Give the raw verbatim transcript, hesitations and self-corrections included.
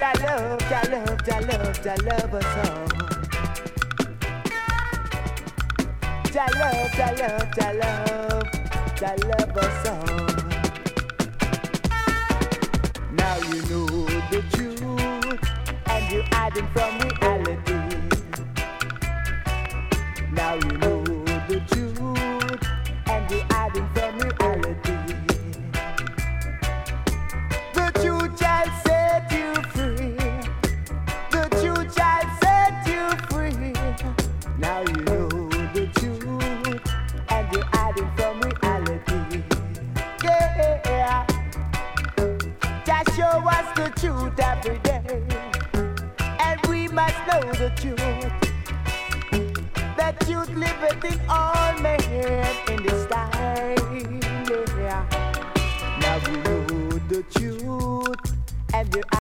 Jah love, Jah love, Jah love, Jah love us all. Jah love, Jah love, Jah love, Jah love us all. Now you know the truth, and you're hiding from reality. Now you know the truth, and you're hiding from reality. The truth shall set you free. The truth shall set you free. Now you know the truth, and you're hiding from reality. Yeah. Just show us the truth every day, and we must know the truth. The truth liveth in all men in this time. Yeah. Now we know the truth, and the